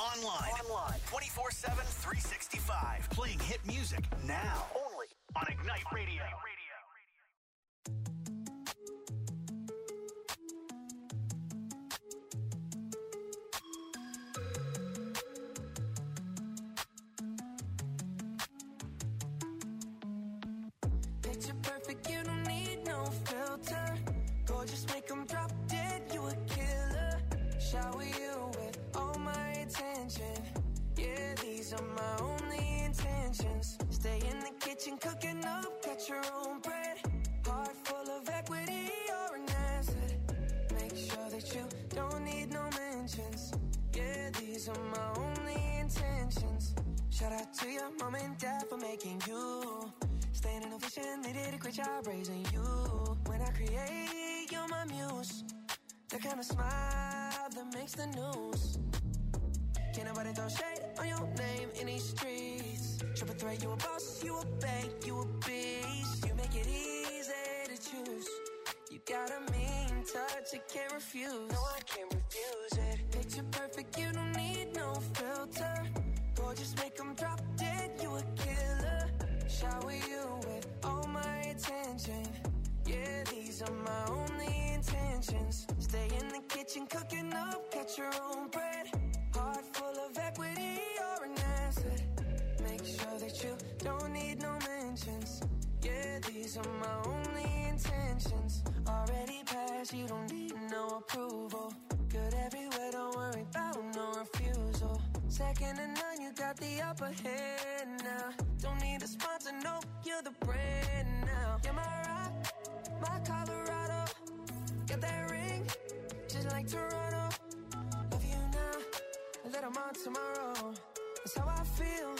Online. 24/7, 365. Playing hit music now. Only on Ignite Radio. Picture perfect, you don't need no filter. Gorgeous, make them drop dead, you a killer. Shower you with all my attention. Yeah, these are my only intentions. Stay in the kitchen, cooking up, got your own bread. Heart full of equity, you're an asset. Make sure that you don't need no mentions. Yeah, these are my only intentions. Shout out to your mom and dad for making you. Staying in a vision, they did a great job raising you. When I create, you're my muse. The kind of smile that makes the news. Can't nobody throw shade on your name in these streets. Triple threat, you a boss, you a bank, you a beast. You make it easy to choose. You got a mean touch, you can't refuse. No, I can't refuse it. Picture perfect, you don't need no filter. Gorgeous, make them drop dead, you a killer. Shower you with all my attention. Yeah, these are my only intentions. Stay in the kitchen, cooking up, got your own bread. Heart full of equity, you're an asset. Make sure that you don't need no mentions. Yeah, these are my only intentions. Already passed, you don't need no approval. Good everywhere, don't worry about no refusal. Second to none, you got the upper hand now. Don't need a sponsor, no, you're the brand now. You're my rock, my Colorado. Got that ring, just like Toronto. Love you now, let them on tomorrow. That's how I feel,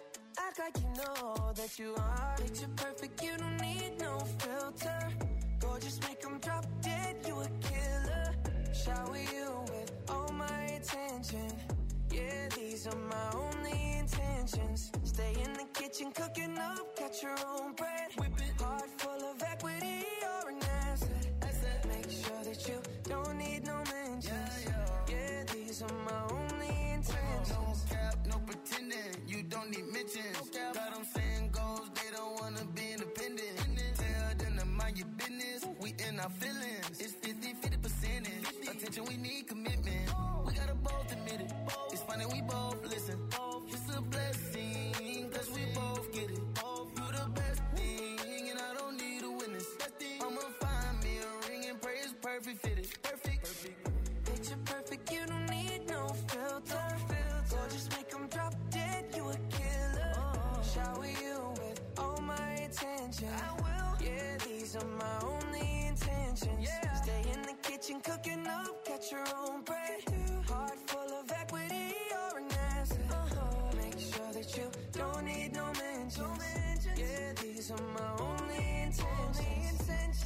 act like you know that you are. Picture perfect, you don't need no filter. Gorgeous, make them drop dead, you a killer. Shower you with all my attention. Yeah, these are my only intentions. Stay in the kitchen, cooking up, got your own bread. Whip it. Heart full of equity, you're an asset. Make sure that you don't need no mentions. Yeah, these are my only intentions. No cap, no pretending, you don't need mentions. Got them saying goals, they don't wanna be independent. Tell them to mind your business, we in our feelings. It's 50 percentage. Attention, we need commitment. We gotta both admit it. It's funny, we both listen. It's a blessing, cause we both get it. You the best thing, and I don't need a witness. I'ma find me a ring and pray it's perfect fitted. Perfect. Picture perfect, you don't need no filter. Gorgeous, make them drop dead, you a killer. Shower you with all my attention. I will. Yeah, these are my only intentions. Stay in the kitchen, cooking up, got your own bread. Heart full of equity, you're an asset. Make sure that you don't need no mentions. Yeah, these are my only intentions.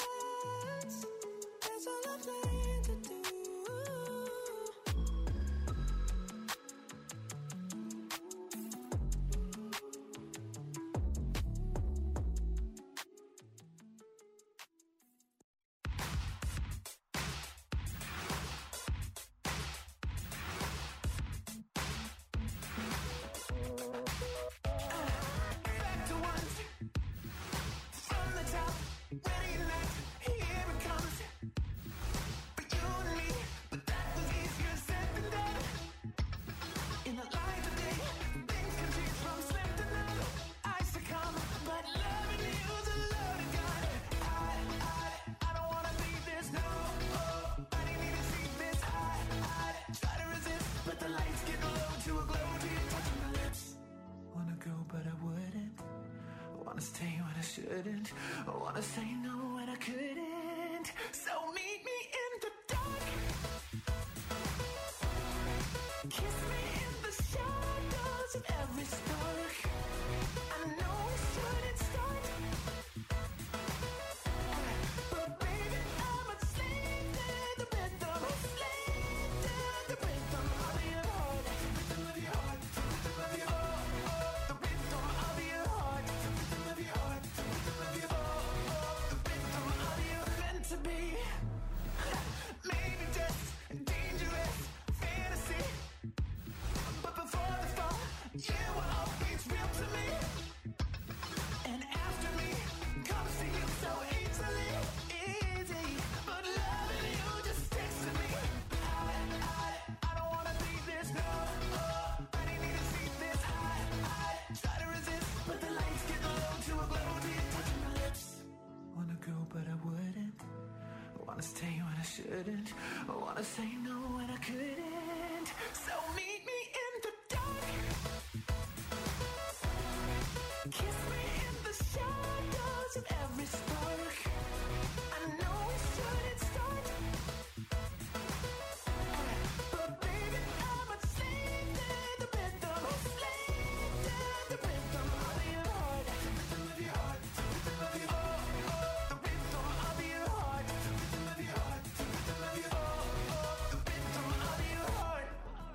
That's all I plan to do. Shouldn't. I wanna say no when I couldn't. So meet me in the dark. Kiss me in the shadows of every spark. I know we shouldn't start, but baby I'm a slave to the rhythm. Slave to the rhythm of your heart. The rhythm of your heart. The rhythm of your heart. The rhythm of your heart. The rhythm of your heart. The rhythm of your heart. The rhythm of your stay when I shouldn't. I wanna say no when I couldn't. So meet me in the dark. Kiss me in the shadows of every spark. I know we shouldn't start, but baby, I'm a slave to the rhythm. A slave to the rhythm of your heart. The rhythm of your heart. The rhythm of your heart. The rhythm of your heart. The rhythm of your heart. The rhythm of your heart. The rhythm of your heart.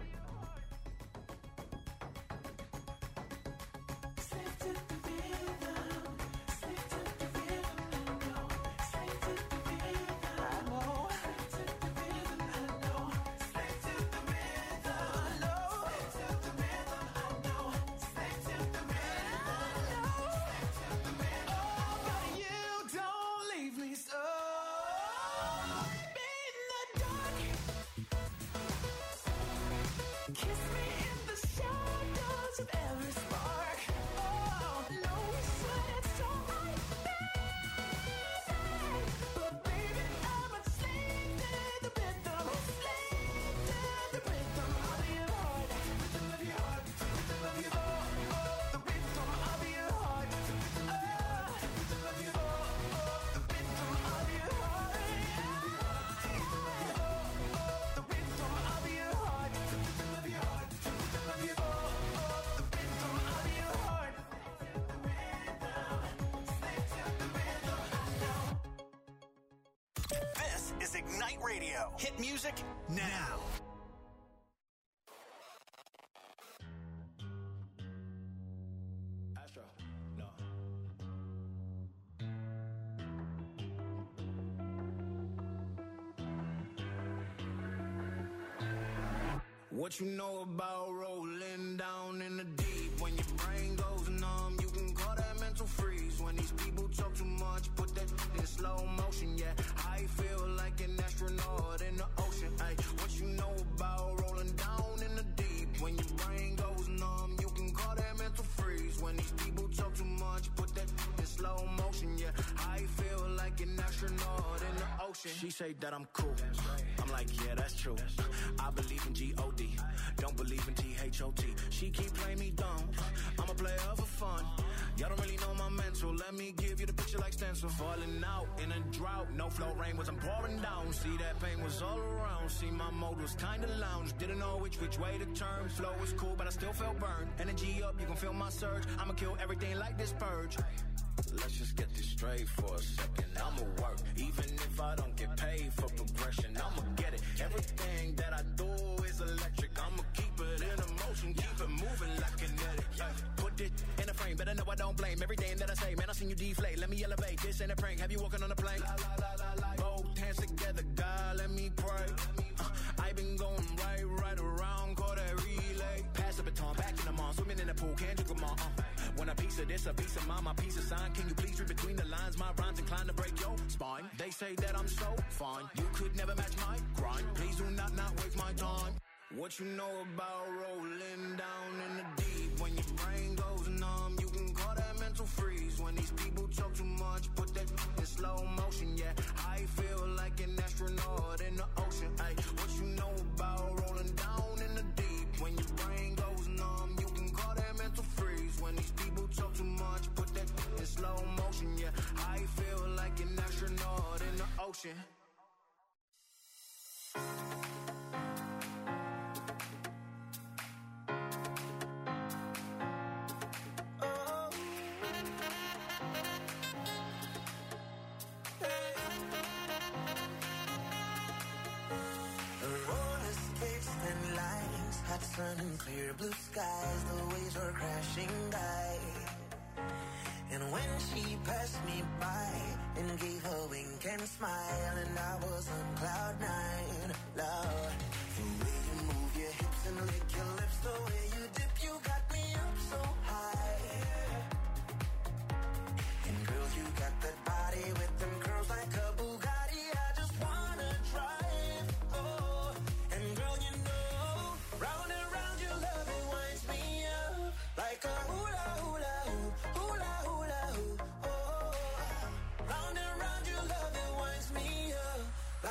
Slave to the rhythm. Slave to the rhythm. I know. Slave to the rhythm. I know. Slave to the rhythm. I know. Slave to the rhythm. I know. Slave to the rhythm. I know. Slave to the rhythm. I know. Slave to the rhythm. Oh, but you don't leave me so. In the dark. Kiss me in the shadows of every spark. Oh, no, we shouldn't start, but baby, I'm a slave to the rhythm. A slave to the rhythm of your heart. The rhythm of your heart. The rhythm of your heart. The rhythm of your heart. The rhythm of your heart. The rhythm of your heart. The rhythm of your heart. The rhythm of your heart. The rhythm of your heart. The rhythm of your heart. The rhythm of your heart. Slave to the rhythm. I know. This is Ignite Radio. Hit music now. Astro, no. What you know about rolling down in the deep? When your brain goes numb, you can call that mental freeze. When these people talk too much, put that in slow motion. Yeah, I feel like an astronaut in the ocean. Ay, what you know about rolling down in the deep? When your brain goes numb, you can call that mental freeze. When these people talk too much, put that in slow motion. Yeah, I feel like an astronaut in the ocean. She say that I'm cool. I'm like, yeah, that's true. I believe in G-O-D. Don't believe in T-H-O-T. She keep playing me dumb. I'm a player for fun. Y'all don't really know my mental. Let me give you the picture like stencil. Falling out in a drought. No flow rain wasn't pouring down. See, that pain was all around. See, my mode was kinda lounge. Didn't know which way to turn. Flow was cool, but I still felt burned. Energy up, you can feel my surge. I'ma kill everything like this purge. Let's just get this straight for a second. I'ma work, even if I don't get paid for progression. I'ma get it. Everything that I do is electric. I'ma keep it in motion, keep it moving like kinetic. Put it in a frame, better know I don't blame everything that I say. Man, I seen you deflate. Let me elevate. This ain't a prank. Have you walking on a plane? Both hands together, God, let me pray. I been going right around, call that relay. Pass the baton, back in the mall, swimming in the pool, can't you come on? When a piece of this, a piece of mine, my piece of sign. Can you please read between the lines? My rhymes inclined to break your spine. They say that I'm so fine. You could never match my grind. Please do not waste my time. What you know about rolling down in the deep? When your brain goes numb, you can call that mental freeze. When these people talk too much, put that in slow motion. Yeah, I feel like an astronaut in the ocean. Ay, what you know about rolling down in the deep? When your brain goes numb, you can call that mental freeze. When these people talk too much, put that in slow motion. Yeah, I feel like an astronaut in the ocean. Hot sun and clear blue skies, the waves were crashing by. And when she passed me by and gave a wink and smile, and I was on cloud nine, Lord. The way you move your hips and lick your lips, the way you dip, you got me up so high. And girl, you got that body with them curls like a Bugatti. I just wanna drive, oh. And girl, you know, round and round your love, it winds me up like a hula hula hoop, hula hula hoop, oh. Round and round your love, it winds me up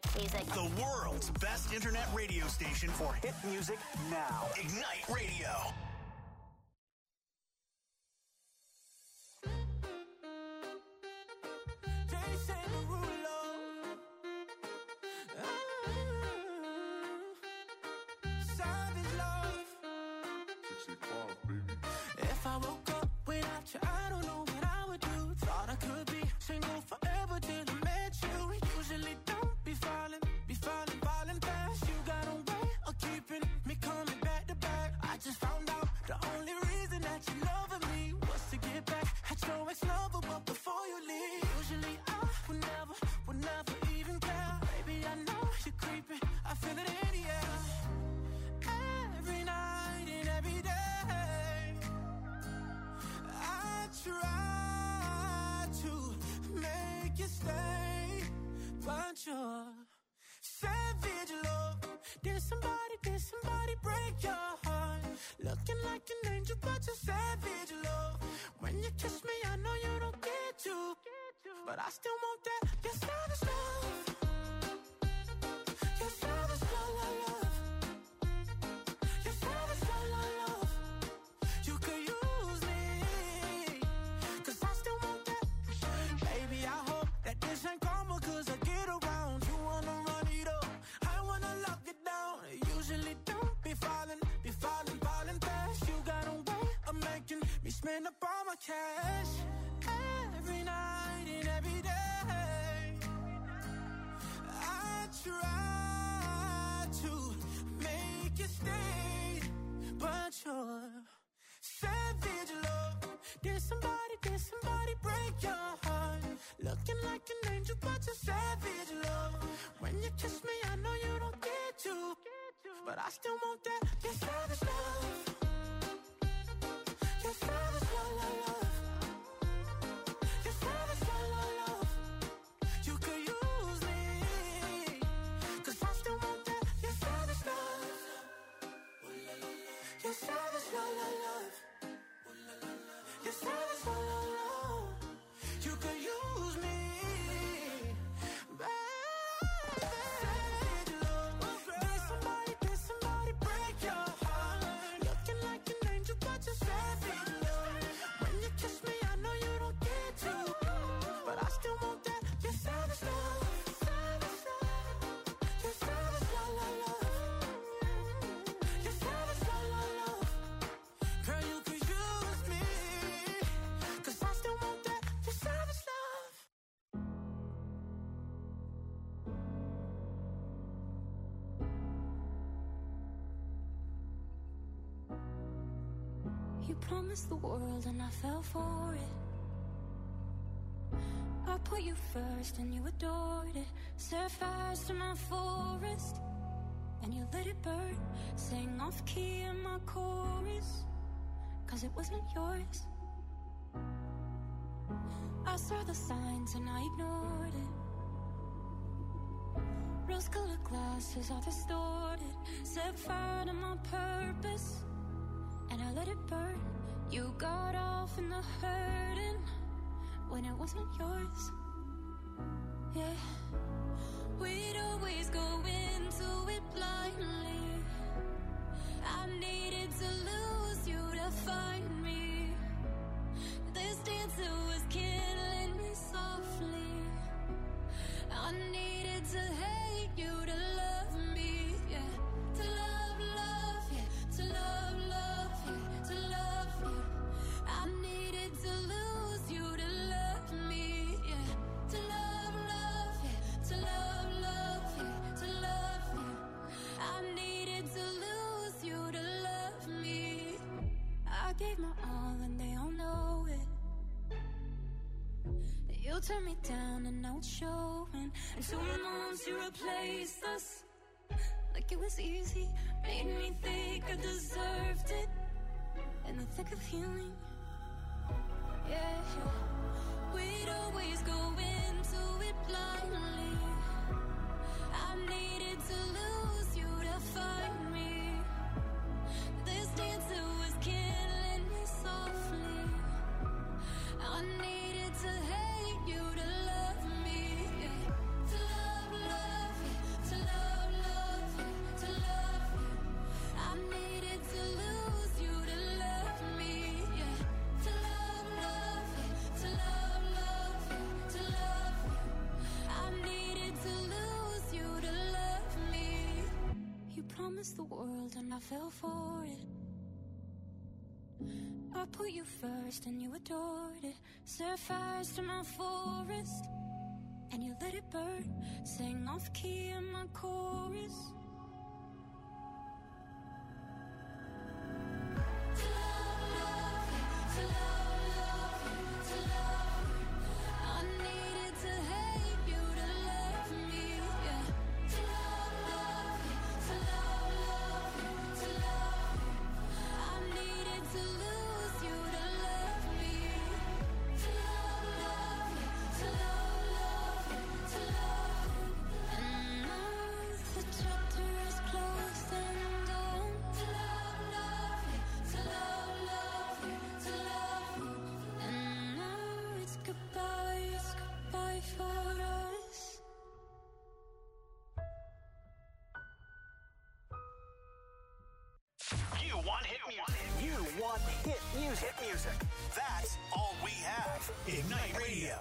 Music. The world's best internet radio station for hit music now. Ignite Radio. Jason Derulo. Savage love. 65, baby. If I woke up without you, I don't know what I would do. Thought I could be single forever till I met you. Usually don't be falling fast. You got a way of keeping me coming back to back. I just found out the only reason that you loving me was to get back at your ex-lover, but before you leave, usually I would never even care. Baby, I know you're creeping, I feel it in the air. Every night and every day, I try to make you stay, but you're savage love. Did somebody break your heart? Looking like an angel, but you're savage love. When you kiss me, I know you don't get to, but I still want that. You're savage love. You're savage love, love. You're savage love, love. You could use me, 'cause I still want that. Baby, I hope that this ain't karma, 'cause I get around. You wanna run it up, I wanna lock it down. Usually don't be falling fast. You got a way of making me spend up all my cash. Every night and every day, I try to make you stay, but you're savage love. Did somebody break your heart? Looking like an angel, but you're savage love. When you kiss me, I know you don't get to, but I still want that. You're savage love. You're savage love, love. You're savage love, love. You could use me, 'cause I still want that. You're savage love. You're savage love, love. You're savage love, love. You could use me, baby. Savage love. Did somebody break your heart? Looking like an angel, but you're savage love. When you kiss me, I know you don't get to, but I still want that. You're savage love. You're savage love, love. You're savage love, love. Girl, you could use me, 'cause I still want that. You're savage love. You promised the world and I fell for it. I put you first and you adored it. Set fires to my forest and you let it burn. Sang off key in my chorus, 'cause it wasn't yours. I saw the signs and I ignored it. Rose-colored glasses all distorted. Set fire to my purpose and I let it burn. You got off in the hurting when it wasn't yours. Yeah, we'd always go into it blindly. I needed to lose you to find me. This dancer was killing me softly. I needed to hate you to love me, yeah. To love, yeah. To love, yeah. To love you. I needed to lose you to love me, yeah. To love, yeah. To love, yeah. To love you. I needed to lose you to love me. I gave my all and they all know it. You turned me down and now it's showing. And 2 months you replaced us like it was easy. Made me think I deserved it in the thick of healing. Yeah, we'd always go into it blindly. I needed to lose you to find me. This dancer was killing me softly. I needed to hate you to love me, yeah. To love, yeah. promised the world and I fell for it. I put you first and you adored it. Set fires to my forest and you let it burn. Sang off key in my chorus. Hit music. That's all we have. Ignite Radio.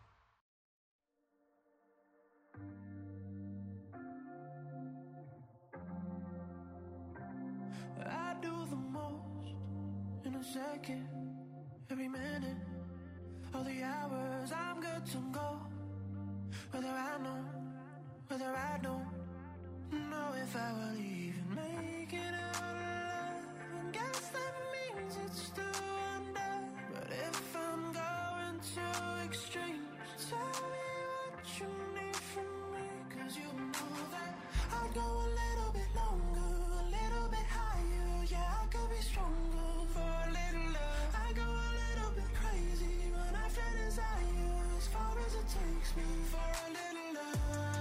I do the most in a second, every minute, all the hours I'm good to go. Whether I know, whether I don't know if I will even make it out alive. And guess that means it's still under. But if I'm going to extremes, tell me what you need from me. 'Cause you know that I'd go a little bit longer, a little bit higher. Yeah, I could be stronger for a little love. I go a little bit crazy when I feel desire, as far as it takes me for a little love.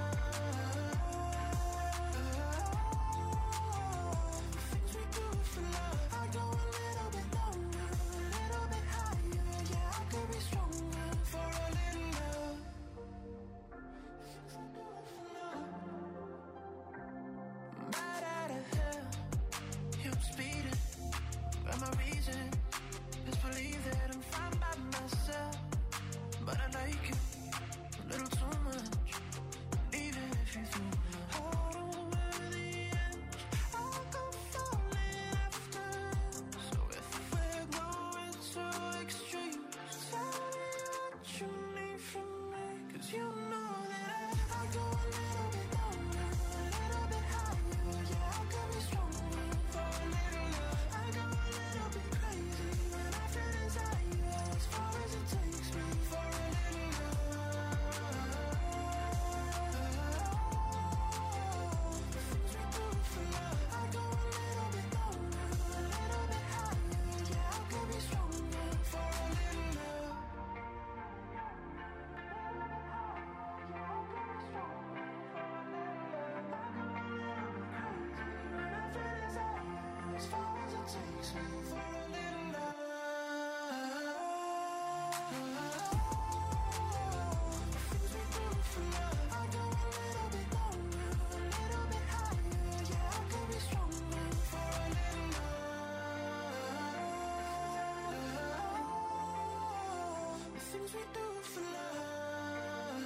Things we do for love. I go a little bit longer, a little bit higher. Yeah, I could be stronger for a little love. Things we do for love. Right out of hell, yeah, I'm speeding, but my reason is believe that I'm fine by myself. But I like you a little too much, even if you do. Hold on by the edge, I'll go falling after. So if we're going to extremes, tell me what you need from me. 'Cause you know that I go a little bit longer, a little bit higher. Yeah, I could be stronger for a little love. I go a little bit crazy when I feel desire, as far as it takes me for a little love. The things we do for love. I go a little bit longer, a little bit higher. Yeah, I could be stronger for a little love. As far as it takes me for a little love. Things we do for love. I go a little bit longer, a little bit higher. Yeah, I could be stronger for a little love. The things we do for love.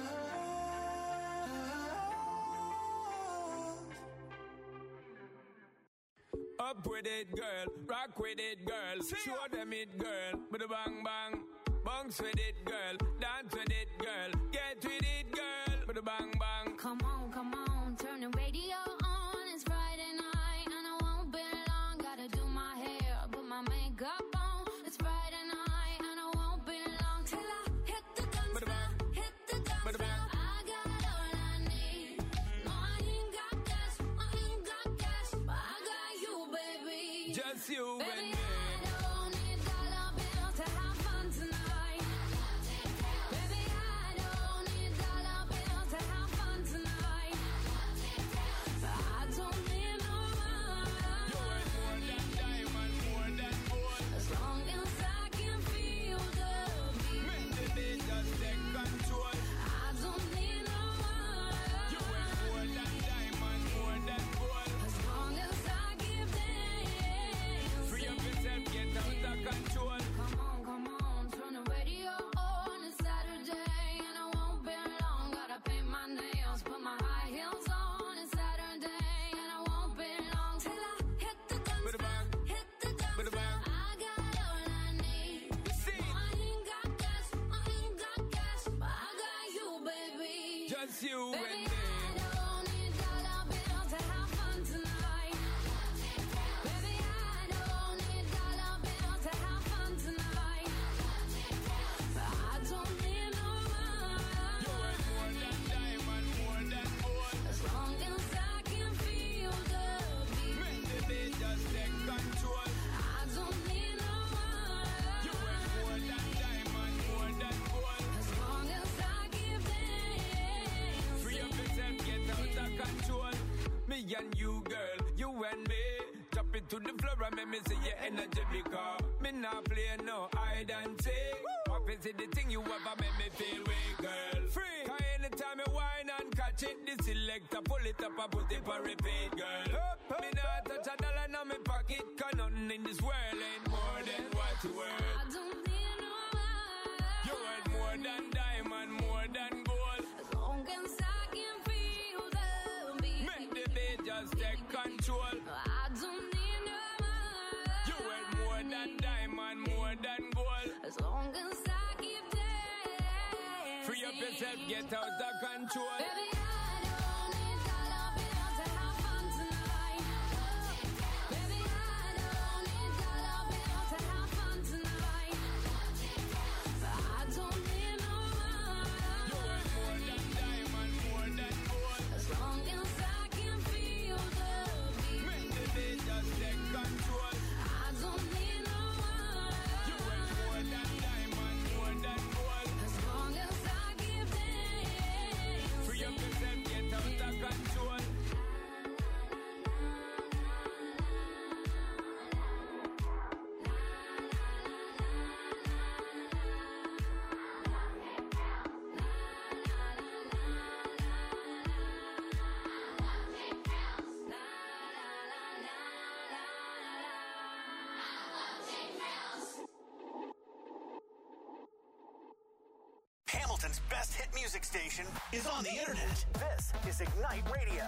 Up with it, girl. Rock with it, girl. Show them it, girl. With a bang bang. Bounce with it, girl. Dance with it, girl. Get with it, girl. With a bang bang. Come on, turn the radio on. It's Friday night and I won't be long. Gotta do my hair, put my makeup on. It's Friday night and I won't be long till I hit the dance floor, hit the dance floor. I got all I need. No, I ain't got cash, but I got you, baby. Just you and Baby, me. I don't need dollar bills to have fun tonight. Baby, I don't need dollar bills to have fun tonight. I don't need no You money. ain't more than diamond, more than gold. As long as I can feel the beat. Make the day just take control. I don't need no You ain't money. more than diamond, more than gold. As long as I give them. Free up yourself just you and Baby, me. I don't need dollar bills to have fun tonight. Baby, I don't need dollar bills to have fun tonight. I don't need no money. You worth more than diamond, more than gold. As long as I can feel the beat. Make the beat just take control. I don't need no money. You worth more than diamond, more than gold. As long as I give them. Free up yourself, get out of control. Me and you, girl, you and me. Drop it to the floor and make me see your energy because me not play no hide and seek. What is it the thing you ever make me feel weak, girl? Free. Cause anytime I whine and catch it, the selector pull it up and put it for repeat, girl. Me not touch a dollar in my pocket, cause nothing in this world ain't more than what you worth. I don't need no money. You worth more than diamond, more than gold. As long as I can feel the beat. Make the beat just take control. I don't need no money. You worth more than diamond, more than gold. As long as I keep dancing. Free up yourself, get out of control. Baby, I don't need dollar bills to have fun tonight. Baby, I don't need dollar bills to have fun tonight. I don't need no You worth more money. than diamond, more than gold. As long as I can feel the beat. Make the beat just take control. I don't need no You worth money. more than diamond, more than gold. As long as I keep dancing. Free up yourself, get out of control. Hamilton's best hit music station is on the internet. This is Ignite Radio.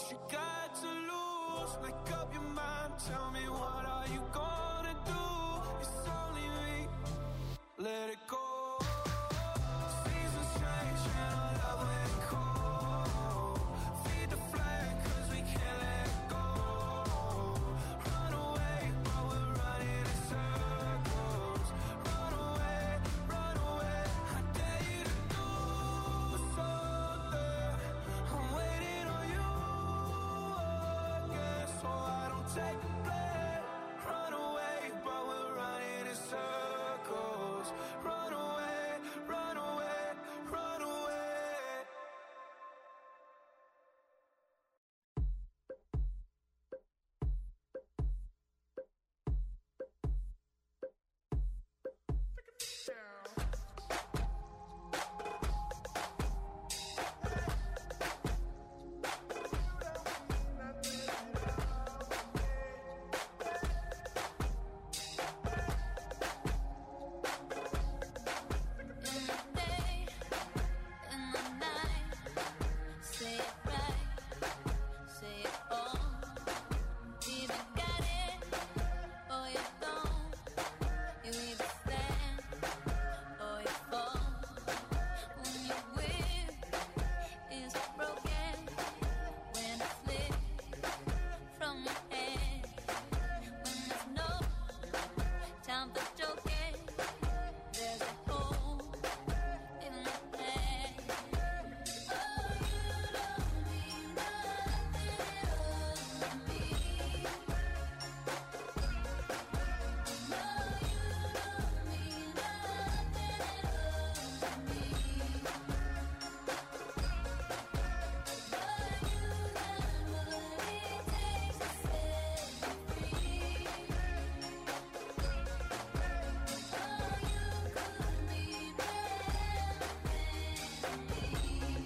what you got to lose. Make up your mind, tell me what are you gonna do. It's only me, let it go. Seasons change and our love went cold. Feed the flame cause we can't let it go. Run away while we're running in circles. Run away, I dare you to do something. I'm waiting on you again, so I don't take the blame. Run away while we're running in circles. Run away, run away, run away. In the day, in the night, say it right, say it all. Either got it or you don't. You either stand or you fall. When your will is broken, when it slips from your hand, when there's no time for joking, there's a hole in the head. Oh, you don't mean nothing at all to me. No, you don't mean nothing at all to me. But you got what it takes to set me free. Oh, you could mean everything to me.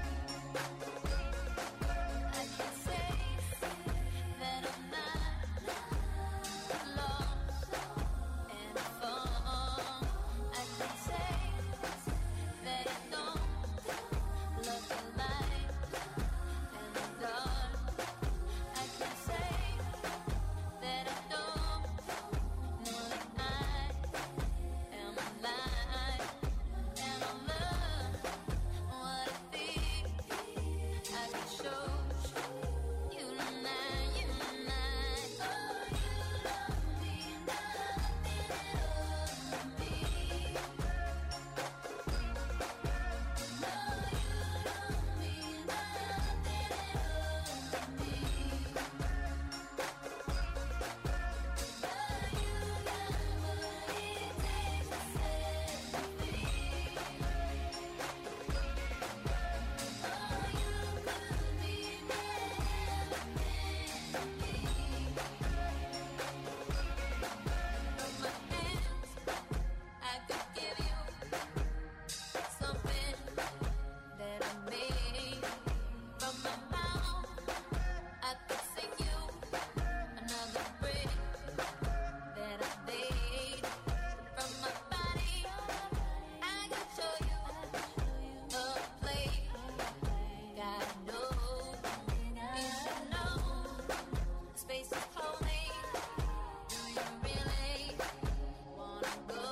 I can say that I'm not lost and found. I can say that I don't love the light and the dark. I can say that I don't know that I am alive and I love what I feel. I can show you tonight, you tonight. Oh, you don't mean nothing at all to me. No, you don't mean nothing at all to me. But you got what it takes to set me free. Oh, you could mean everything to me. From my hands, I could give you something that I made. From my mouth, I could sing you another break that I made. From my body, I could show you a place. Gotta know, you should know, space is holy. Do you really wanna go?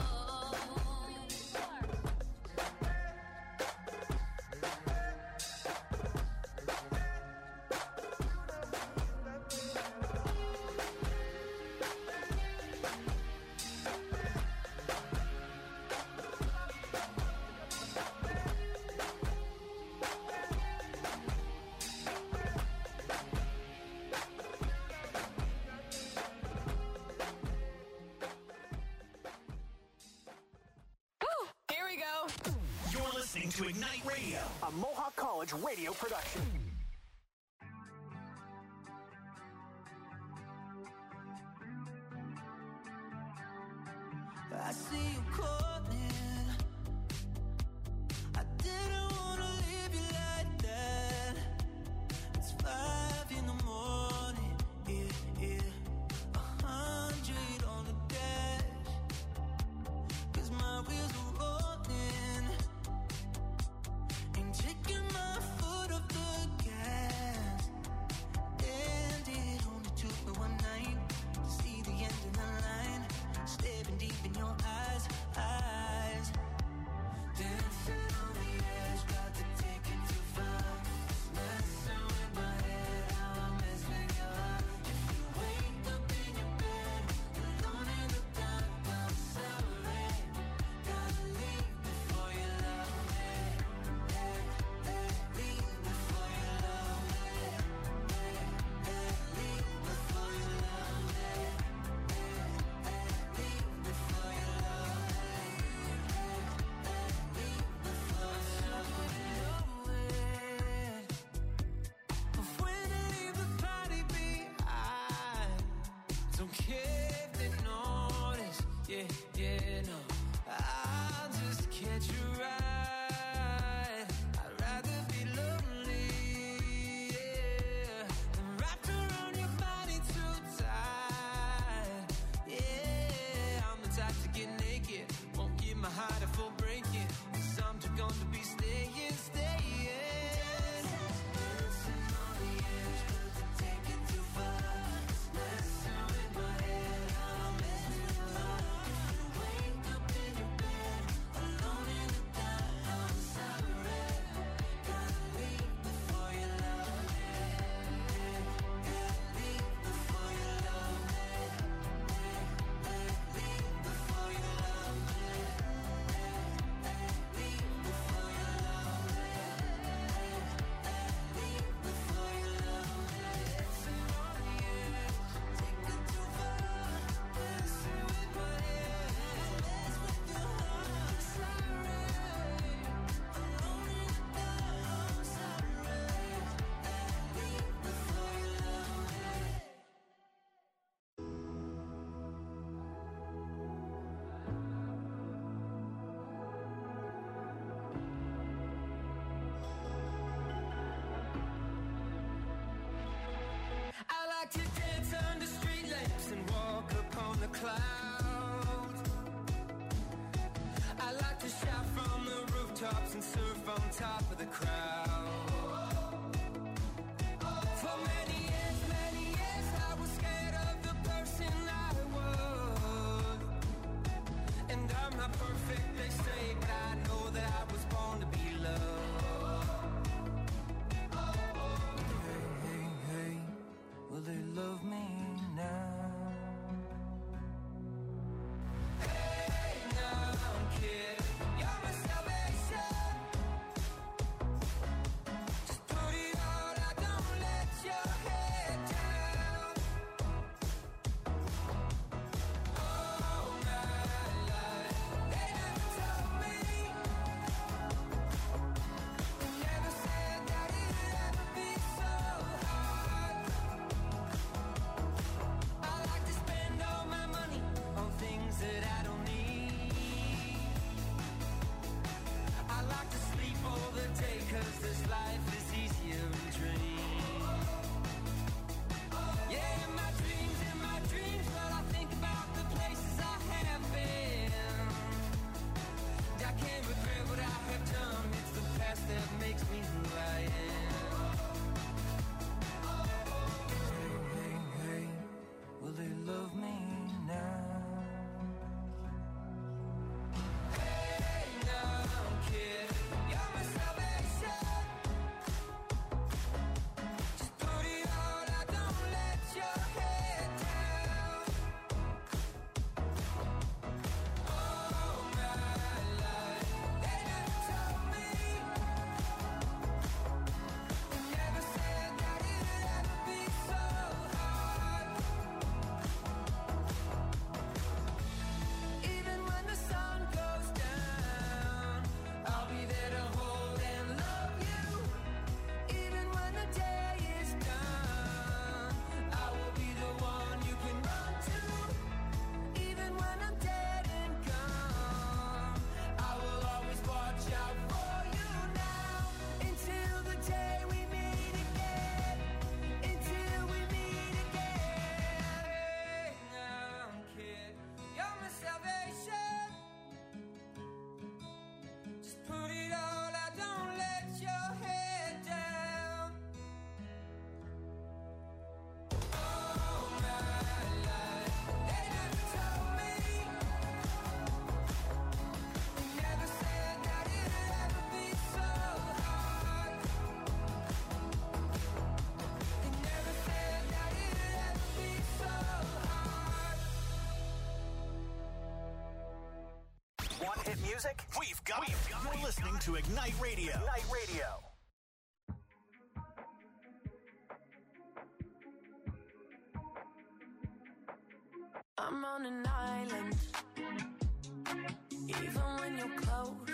Here we go. You're listening to Ignite Radio, a Mohawk College radio production. I see you calling. I didn't wanna leave you like that. It's 5 in the morning, yeah. 100 on the dash. 'Cause my wheels are rolling. Ain't taking my foot off the gas. yeah, no. I'll just catch a ride. I'd rather be lonely, yeah, than wrapped around your body too tight. Yeah, I'm the type to get naked, won't give my heart a full breaking, 'cause I'm too gone to be staying. To dance under street lamps and walk upon the clouds. I like to shout from the rooftops and surf on top of the crowd. For many years I was scared of the person I was. And I'm not perfect, they say, but I know that I was born to be loved. Hey, will they love me now? Hey, now, kid, you're my salvation. Just put it all out, don't let your head down. All my life, they never told me, they never said that it'd ever be so hard. I like to spend all my money on things that I don't need. I like to sleep all the day, 'cause this life is easier in dreams. Yeah, in my dreams, but I think about the places I have been. I can't regret what I have done, it's the past that makes me who I am. Hey, will they love me now? Hey, now, kid, you're my salvation. Just put it all out, don't let your head down. All my life, they never told me, they never said that it'd ever be so hard. Even when the sun goes down, I'll be there to hold and love you. Even when the day is done, I will be the one you can run to. Even when I'm dead and gone, I will always watch out for you now. Until the day we meet again. Until we meet again. Hey, now, kid, you're my salvation. Just put it all out, don't let your head down. All my life, they never told me, they never said that it'd ever be so hard. They never said that it'd ever be so hard. Want hit music? We've got it. You're listening to Ignite Radio. Ignite Radio. I'm on an island, even when you're close.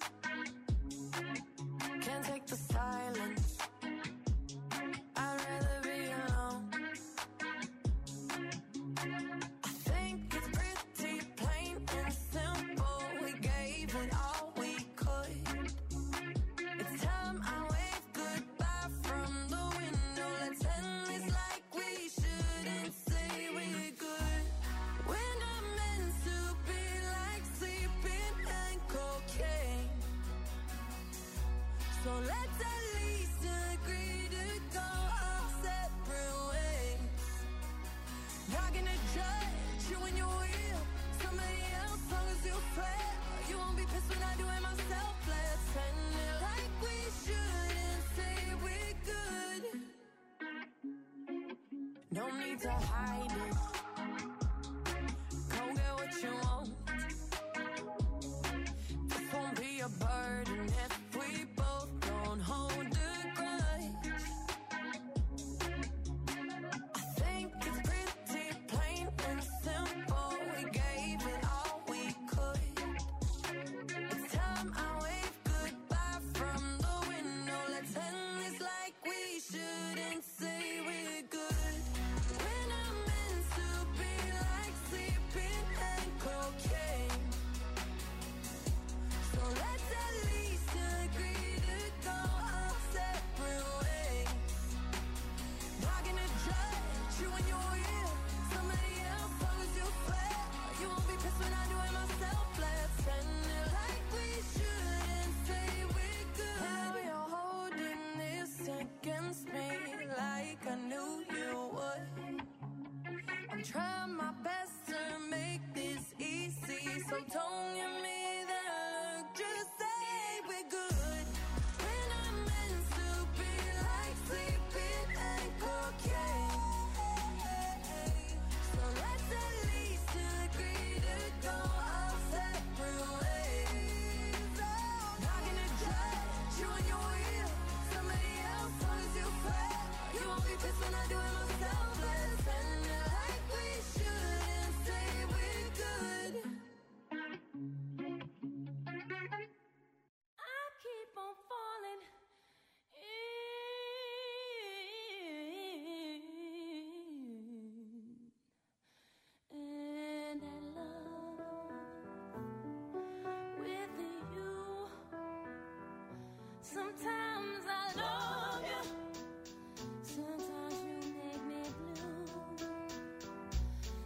Can't take the silence, I'd rather be alone. I think it's pretty plain let's at least agree to go our separate ways. Not gonna judge you when you will somebody else, long as you swear you won't be pissed when I do it myself. Let's end it like we should and say we're good. No need to hide it. Go get what you want. This won't be a burden if we both don't hold a grudge. I think it's pretty plain and simple. We gave it all we could. It's time I wave goodbye from the window. Let's end this like we should and say we're good. When I'm meant to be like sleeping and cocaine. So let's at least agree to go our separate ways. Not gonna judge you when you will somebody else, long as you swear you won't be pissed when I do it myself. Let's end it like we should and say we're good. Now you're holding this against me like I knew you would. I'm trying my best to make this easy, so don't give me that look, just say we're good. When I'm meant to be like sleeping and cocaine. So let's at least agree to go our separate ways. Not gonna judge you when you will somebody else, long as you swear you won't be pissed when I do it myself. Let's end it like we should and say we're good. I keep on falling in and I love with you. Sometimes I love you, sometimes you make me blue.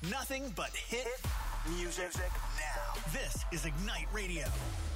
Nothing but hit music now. This is Ignite Radio.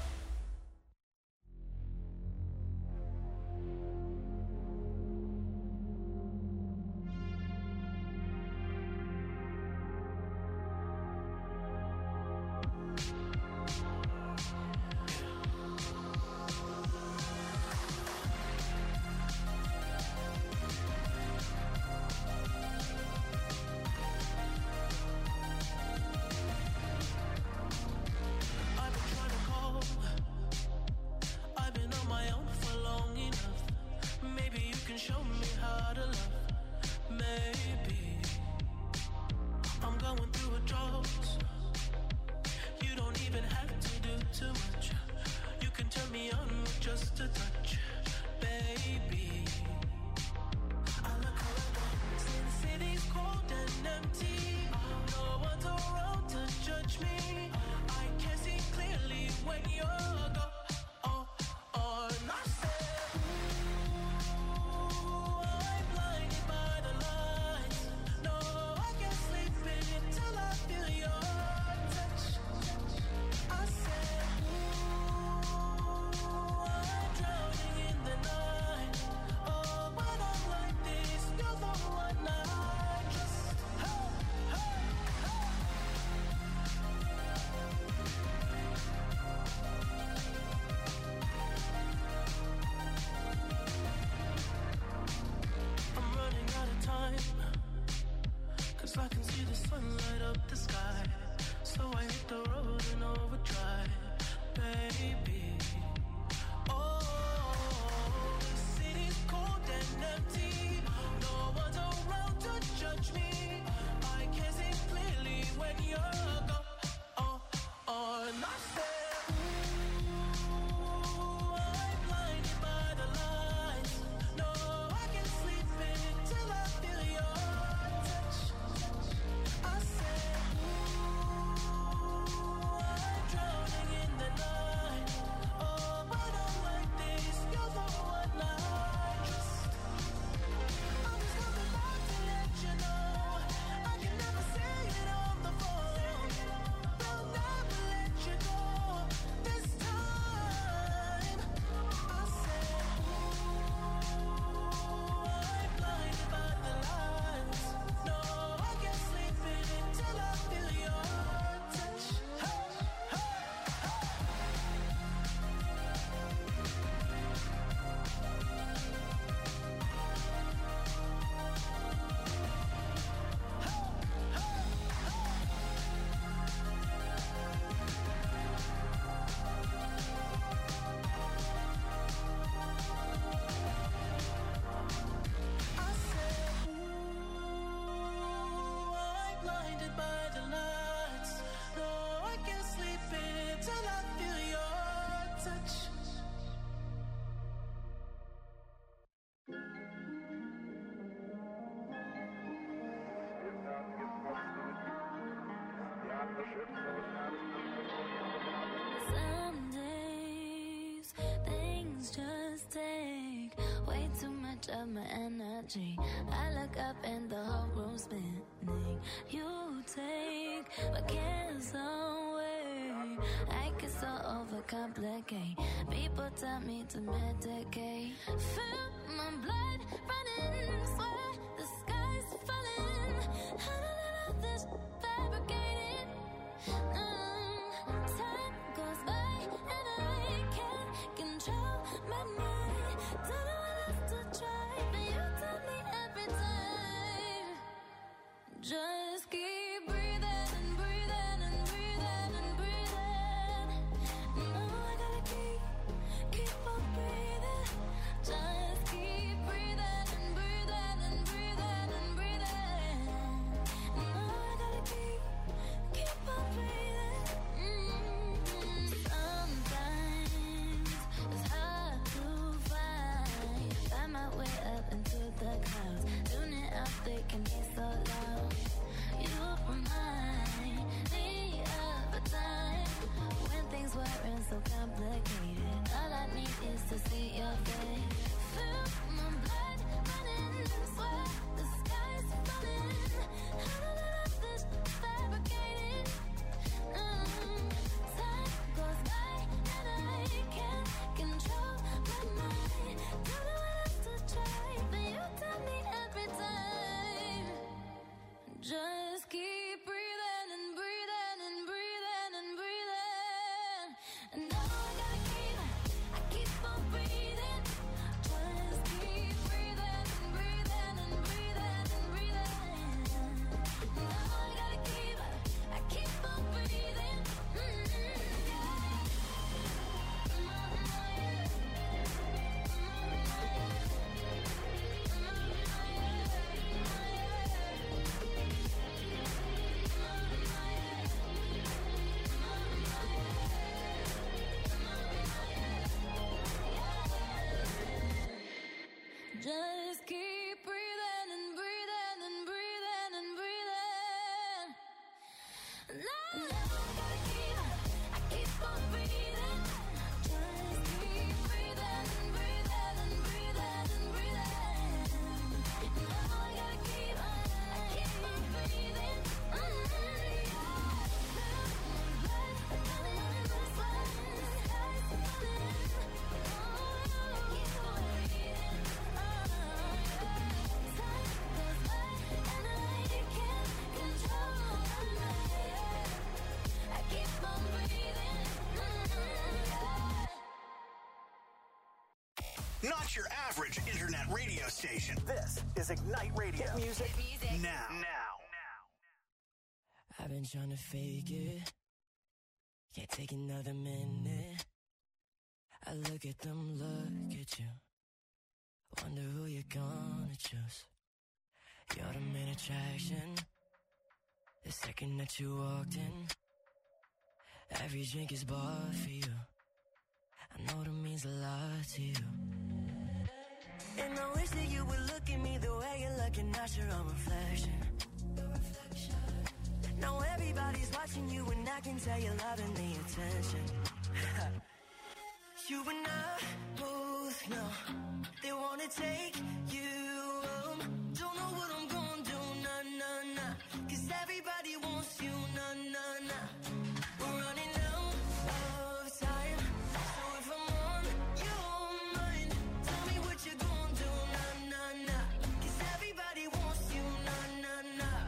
Some days things just take way too much of my energy. I look up and the whole room's spinning. You take my cares away. I get so overcomplicate. People tell me to medicate. Feel my blood running, swear the sky's falling. I don't know this fabricated. Time goes by and I can't control my mind. Don't know what else to try, but you tell me every time. Just keep breathing and breathing and breathing and breathing. No, I gotta keep on breathing. Just keep breathing and breathing and breathing and breathing. No, I gotta keep Not your average internet radio station. This is Ignite Radio. Hit music now. I've been trying to fake it. Can't take another minute. I look at them, look at you. Wonder who you're gonna choose. You're the main attraction. The second that you walked in, every drink is bought for you. I know that means a lot to you. And I wish that you would look at me the way you're looking at your own reflection. Now everybody's watching you and I can tell you're loving the attention. You and I both know they wanna take you home. Don't know what I'm gonna do, nah, nah, nah. 'Cause everybody wants you, nah, nah, nah. We're running out of time. So if I'm on your mind, tell me what you're gonna do, nah, nah, nah. 'Cause everybody wants you, nah, nah, nah.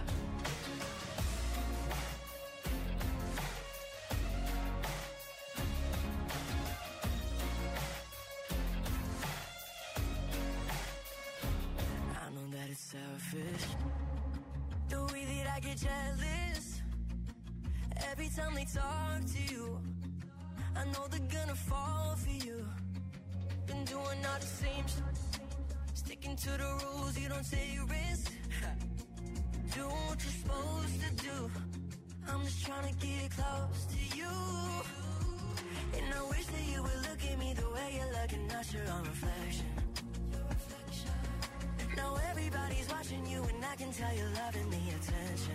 I know that it's selfish, the way that I get jealous every time they talk to you. I know they're gonna fall for you. Been doing all the same sticking to the rules, you don't take risks. Do what you're supposed to do. I'm just trying to get close to you. And I wish that you would look at me the way you're looking at your own reflection. Now everybody's watching you and I can tell you're loving the attention.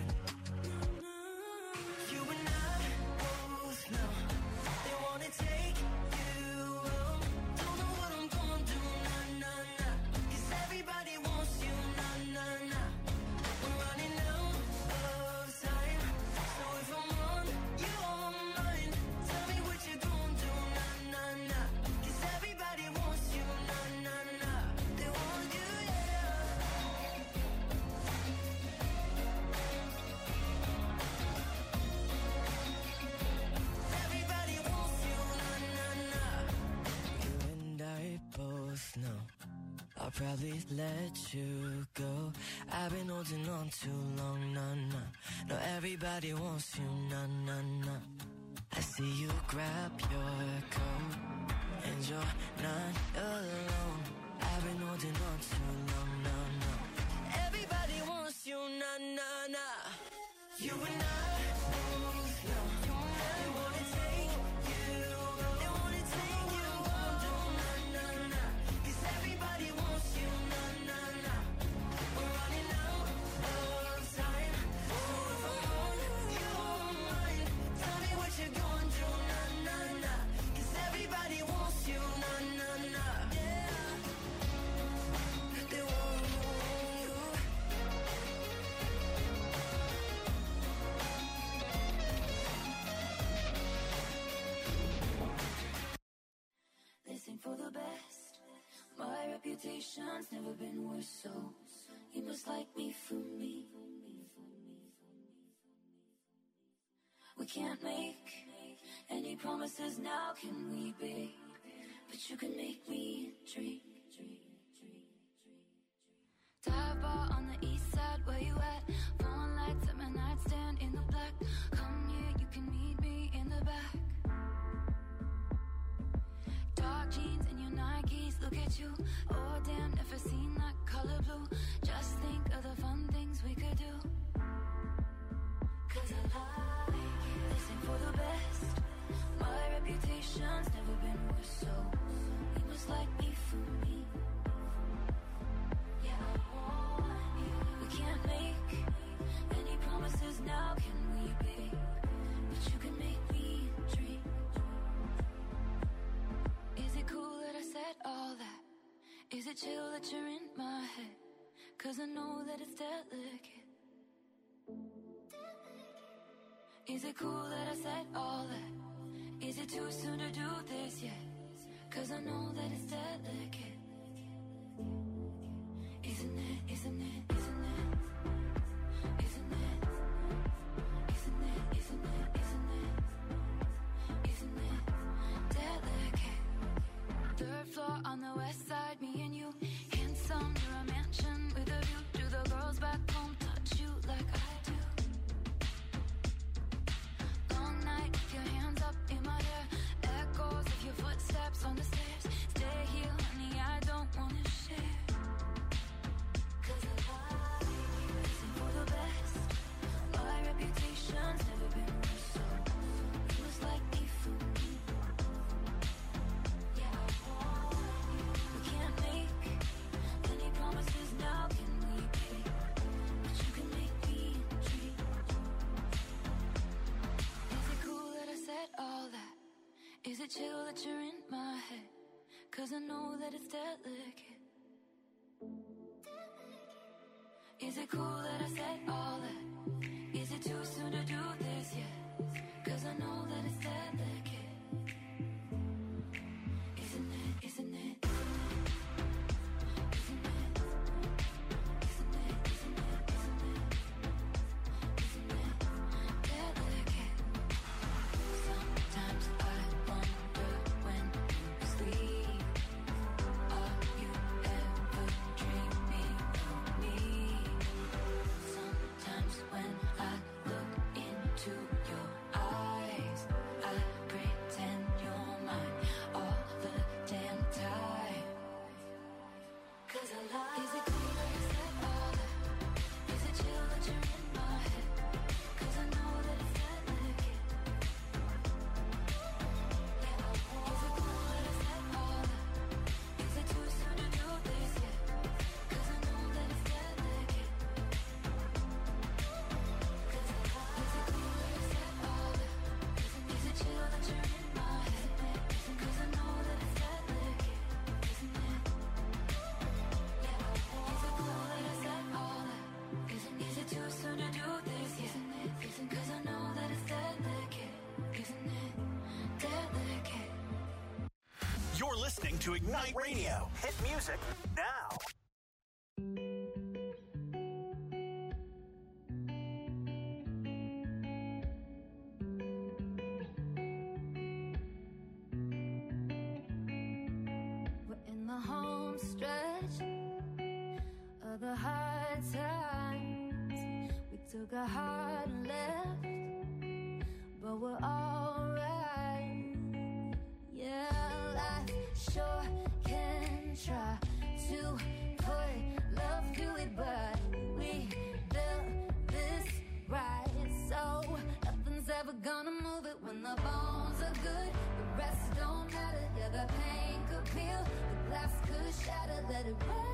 You and I both know they wanna take you home. Don't know what I'm gonna do, nah, nah, nah. 'Cause everybody wants you, nah, nah, nah. We're running out of time. So if I'm on your mind, tell me what you're gonna do, nah, nah, nah. 'Cause everybody wants you, nah, nah, nah. They want you, yeah. Everybody wants you, nah, nah, nah. You and I both know I'll probably let you go. I've been holding on too long, nah, nah. No, everybody wants you, nah, nah, nah. I see you grab your coat and you're not alone. I've been holding on too long, nah, nah. Everybody wants you, nah, nah, nah. You and I both know they wanna take you, they wanna take you home, nah, nah, nah. 'Cause everybody wants you, nah, nah, nah. We're running out of time. So if I'm on your mind, tell me what you're gonna do, nah, nah, nah. 'Cause everybody wants you, nah, nah, nah. Yeah. They want you. This ain't for the best. My reputation's never been worse, so you must like me for me. We can't make any promises now, can we, babe? But you can make me dream. Dive bar on the east side, where you at? Phone lights at my nightstand in the black. Come here, you can meet me in the back. Dark jeans and your Nikes, look at you. Oh damn, never seen that color blue. Just think of the fun things we could do. 'Cause I like it. This ain't for the best. My reputation's never been worse, so you must like me for me. Yeah, I want you. We can't make any promises now, can we, babe? But you can make me dream. Is it cool that I said all that? Is it chill that you're in my head? 'Cause I know that it's delicate. Is it cool that I said all that? Is it too soon to do this yet? 'Cause I know that it's delicate. Isn't it, isn't it, isn't it? Isn't it? Isn't it, isn't it, isn't it? Isn't it delicate? Third floor on the west side, me and you. Handsome, you're a mansion with a view. Do the girls back home touch you like I do? Long night, with your hands up in my hair. Echoes of your footsteps on the stairs. Stay here, honey, I don't wanna share. 'Cause the life isn't for the best. My reputation's never been worse, so it was like me for me. Yeah, I want you. We can't make any promises now, can we, babe? But you can make me dream. Is it cool that I said all that? Is it chill that you're in my head? 'Cause I know that it's delicate. Is it cool that I said all that? Is it too soon to do this yet? 'Cause I know that it's delicate. Isn't it, isn't it, isn't it? Isn't it, isn't it, isn't it, isn't it? Isn't it delicate? Sometimes I wonder when you sleep, are you ever dreaming of me? Sometimes when I look into your eyes, I pretend you're mine all the damn time. 'Cause I lie. Is it cool that I said all that? Is it chill that you're in my head? 'Cause I know that it's delicate. Yeah, I want. Is it cool that I said all that? Is it too soon to do this yet? 'Cause I know that it's delicate. 'Cause I lie. Is it cool that I said all that? Is it chill that you're in my head? 'Cause I know that it's delicate. Isn't it? Yeah, I want. Is it cool that I said all that? Is it too soon to do this yet? 'Cause I know that it's delicate. Isn't it delicate? You're listening to Ignite Radio. Hit music now. We're in the home stretch of the hard times. We took a hard left, but we're alright. Yeah, life sure can try to put love to it, but we built this right, so nothing's ever gonna move it. When the bones are good, the rest don't matter. Yeah, the pain could peel, the glass could shatter. Let it rain